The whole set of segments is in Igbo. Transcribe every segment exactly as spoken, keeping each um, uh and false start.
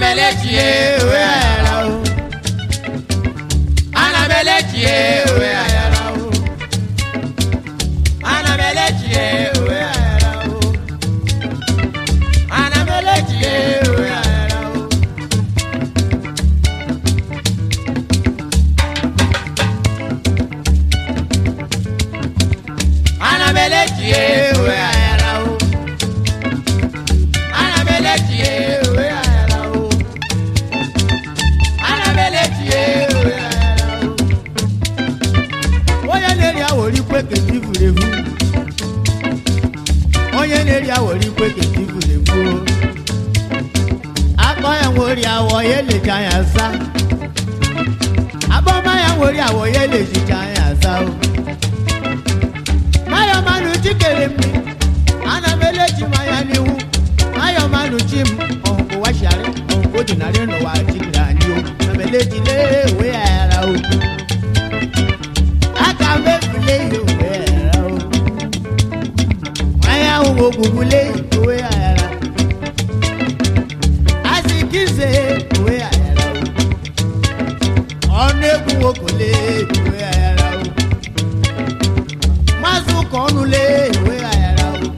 Anabelechie we ayara o. Anabelechie we ayara o. Anabelechie we ayara o. Anabelechie we ayara o. Anabelechie we ayara o. Anabelechie we ayara o. Anabelechie we ayara o. Oya neri awori pe ke tifurevu. Oya neri awori pe ke tifurevu. Akọ ya wori awo ye le jaya sa. Abo ma ya wori awo ye le jaya sa o. Mayo manu chikere mi. Anabelechi maya niwu. Mayo manu chim. Onko wa share. Onko dinare no wa chikira ni o. Anabelechi le we ayara o. Aka me file yo we ayara o. Maya wo gugule we ayara. Asikize we ayara o. Oneku wo kole we ayara o. Mazu konule we ayara o.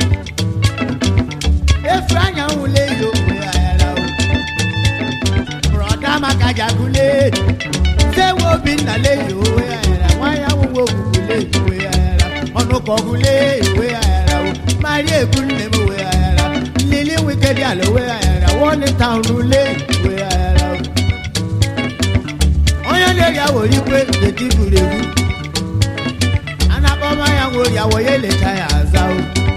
Efranya ule yo we ayara o. Broda makaja kule. Se wo binale yo we ayara. Waya wo kule we ayara. Ono kogule we ayara o. Mari ekunle we ayara. Lili wikedi alo we ayara. One town ule we ayara o. Oya le ya wo ri pe de tiburebu. Anaboma ya wo ya wo ye le taya za o.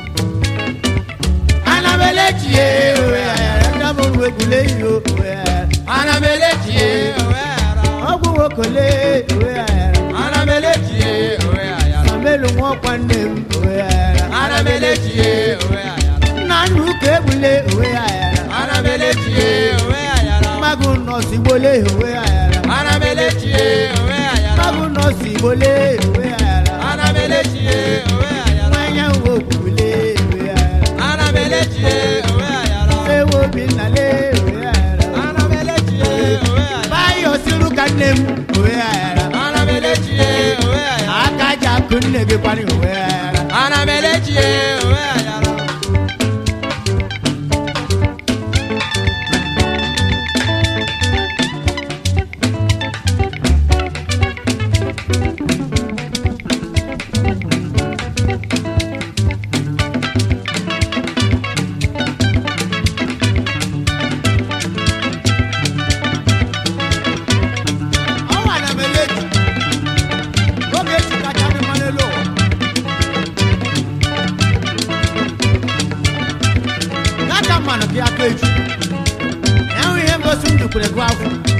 Anabelechie we ayara. Ndamo we kule yo we ayara. Anabelechie we ayara. Ogu wo kule we ayara. Anabelechie we ayara. Samelu mo kwande we ayara. Anabelechie we ayara. Nanu kebule we ayara. Anabelechie we ayara. Magu no sibole we ayara. Anabelechie we ayara. Magu no sibole we ayara. Anabelechie we ayara. Manya wo kule we ayara. Anabelechie we ayara. Se wo binale we ayara. Anabelechie we ayara. Bayo siru kanem we ayara. Anabelechie we ayara. Akaja kunne ge pani we ayara. Anabelechie we ayara. Now we have got some to put a graph.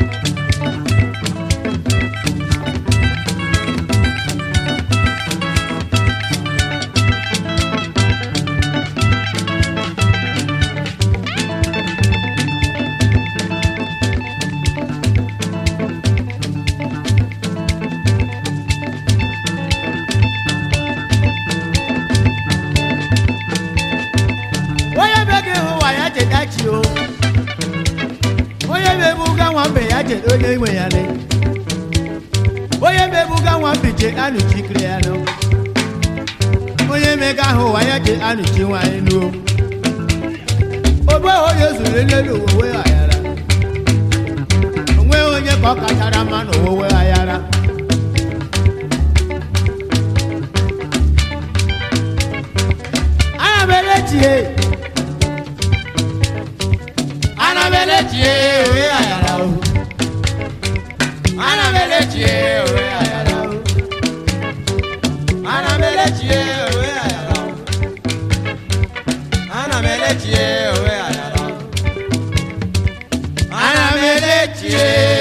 Oye we yale. Oye me buga wan bije anu chikre anu. Oye me ga ho waya je anu chi wan enu. Obo oye zure lelu we ayara. Onwe onye ko katara ma no we ayara. Anabelechie. Anabelechie we ayara o. Anabelechie we ayara o. Anabelechie we ayara o. Anabelechie we ayara o. Anabelechie